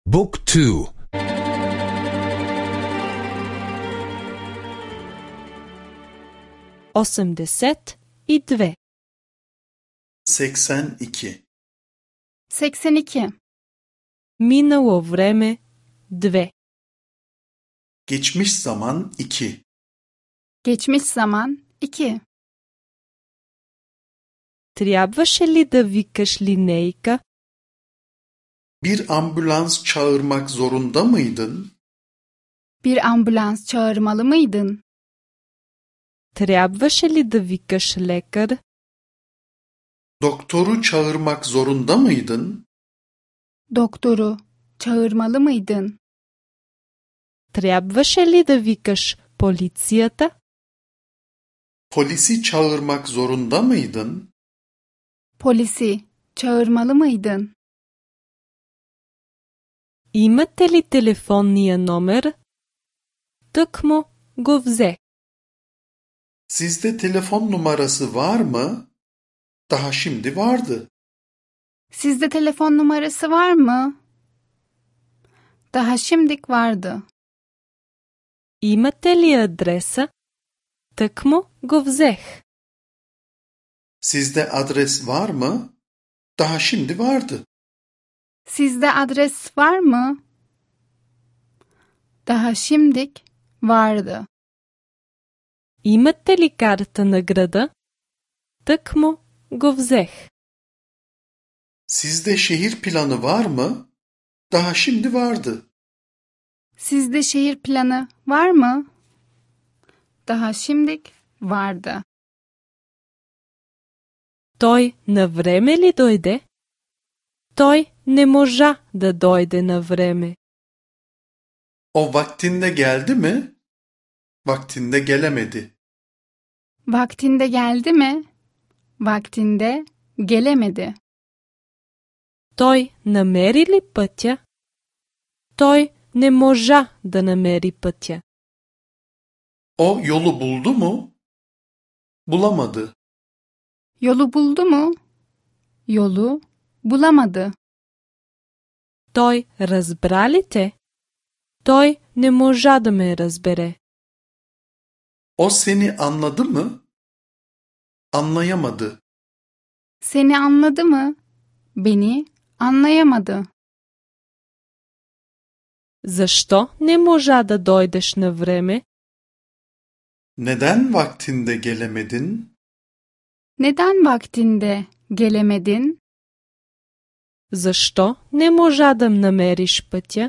Book 2. 82. 82. 82. Минало време 2. Geçmiş zaman 2. Geçmiş zaman 2. Трябваше ли да викаш линейка? Bir ambulans çağırmak zorunda mıydın? Bir ambulans çağırmalı mıydın? Трябваше ли да викаш лекар? Doktoru çağırmak zorunda mıydın? Doktoru çağırmalı mıydın? Трябваше ли да викаш полицията? Polisi çağırmak zorunda mıydın? Polisi çağırmalı mıydın? Имате ли телефонния номер? Тъкмо го взе. Sizde telefon numarası var mı? Daha şimdi vardı. Sizde telefon numarası var mı? Daha şimdik vardı. Имате ли адреса? Тъкмо го взех. Sizde adres var mı? Daha şimdi vardı. Sizde adres var mı? Daha şimdik vardı. Имате ли карта на града? Тъкмо го взех. Sizde şehir planı var mı? Daha şimdi vardı. Sizde şehir planı var mı? Daha şimdik vardı. Той на време ли дойде? Той не можа да дойде на време. O vaktinde geldi mi? Vaktinde gelemedi. Vaktinde geldi mi? Vaktinde gelemedi. Той намери ли пътя? Той не можа да намери пътя. O yolu buldu mu? Bulamadı. Yolu buldu mu? Yolu bulamadı. Той разбра ли те? Той не можа да ме разбере. O seni anladı mı? Anlayamadı. Seni anladı mı? Beni anlayamadı. Защо не можа да дойдеш на време? Neden vaktinde gelemedin? Neden vaktinde gelemedin? Защо не можа да намериш пътя?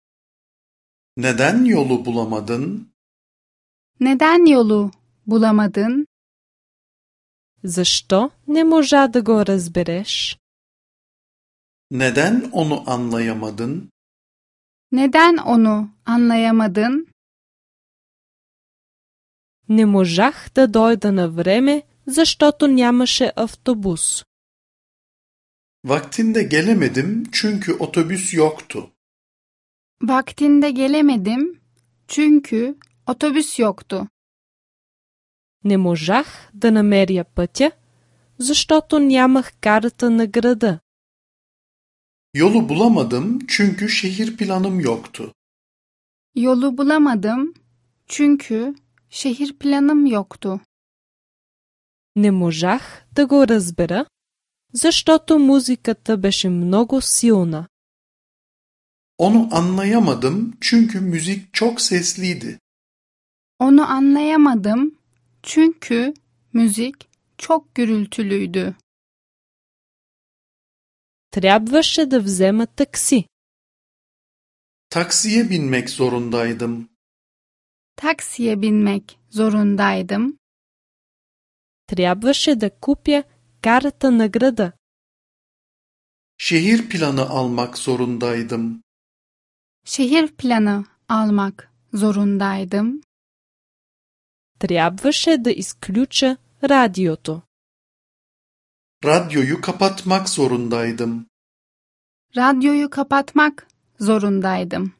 Neden yolu bulamadın? Neden yolu bulamadın? Защо не можа да го разбереш? Neden onu anlayamadın? Neden onu anlayamadın? Не можах да дойда на време, защото нямаше автобус. Vaktinde gelemedim çünkü otobüs yoktu. Vaktinde gelemedim çünkü otobüs yoktu. Не можах да намеря пътя, защото нямах карта на града. Yolu bulamadım çünkü şehir planım yoktu. Yolu bulamadım çünkü şehir planım yoktu. Не можах да го разбера, защото музиката беше много силна. Onu anlayamadım çünkü müzik çok sesliydi. Onu anlayamadım çünkü müzik çok gürültülüydü. Трябваше да взема такси. Taksiye binmek zorundaydım. Taksiye binmek zorundaydım. Трябваше да купя карта на града. Şehir planı almak zorundaydım. Şehir planı almak zorundaydım. Трябваше да изключа радиото. Radyoyu kapatmak zorundaydım. Radyoyu kapatmak zorundaydım.